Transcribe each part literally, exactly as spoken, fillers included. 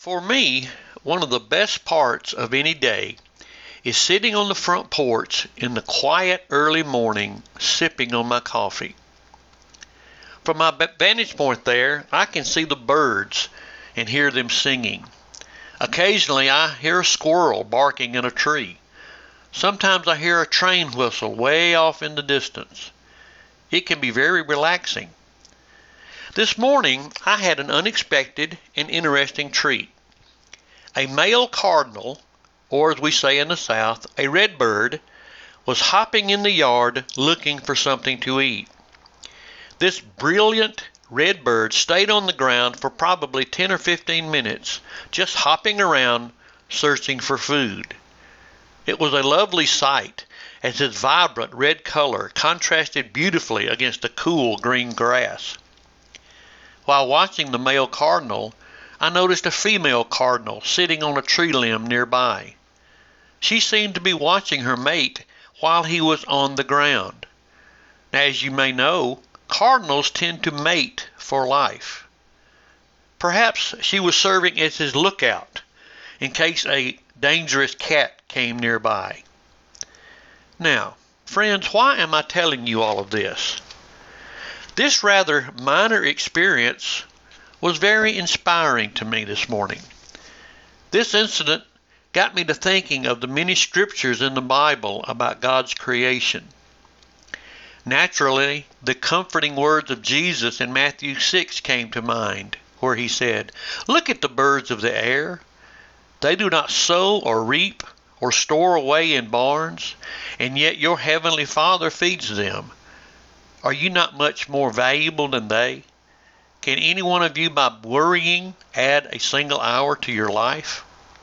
For me, one of the best parts of any day is sitting on the front porch in the quiet early morning, sipping on my coffee. From my vantage point there, I can see the birds and hear them singing. Occasionally, I hear a squirrel barking in a tree. Sometimes I hear a train whistle way off in the distance. It can be very relaxing. This morning, I had an unexpected and interesting treat. A male cardinal, or as we say in the South, a redbird, was hopping in the yard looking for something to eat. This brilliant redbird stayed on the ground for probably ten or fifteen minutes, just hopping around searching for food. It was a lovely sight, as its vibrant red color contrasted beautifully against the cool green grass. While watching the male cardinal, I noticed a female cardinal sitting on a tree limb nearby. She seemed to be watching her mate while he was on the ground. Now, as you may know, cardinals tend to mate for life. Perhaps she was serving as his lookout in case a dangerous cat came nearby. Now, friends, why am I telling you all of this? This rather minor experience was very inspiring to me this morning. This incident got me to thinking of the many scriptures in the Bible about God's creation. Naturally, the comforting words of Jesus in Matthew six came to mind, where he said, "Look at the birds of the air. They do not sow or reap or store away in barns, and yet your heavenly Father feeds them. Are you not much more valuable than they? Can any one of you, by worrying, add a single hour to your life?"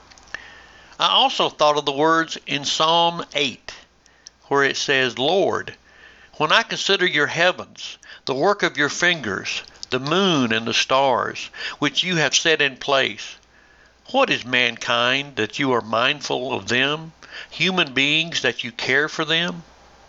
I also thought of the words in Psalm eight, where it says, "Lord, when I consider your heavens, the work of your fingers, the moon and the stars, which you have set in place, what is mankind that you are mindful of them, human beings that you care for them?"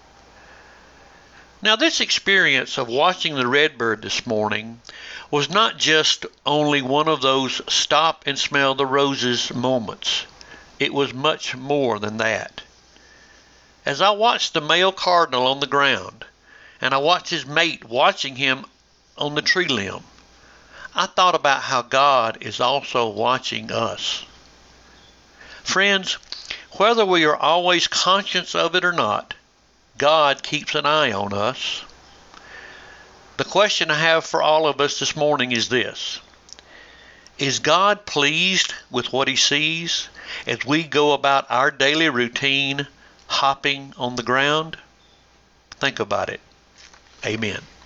Now, this experience of watching the redbird this morning was not just only one of those stop and smell the roses moments. It was much more than that. As I watched the male cardinal on the ground, and I watched his mate watching him on the tree limb, I thought about how God is also watching us. Friends, whether we are always conscious of it or not, God keeps an eye on us. The question I have for all of us this morning is this: is God pleased with what he sees as we go about our daily routine, hopping on the ground? Think about it. Amen.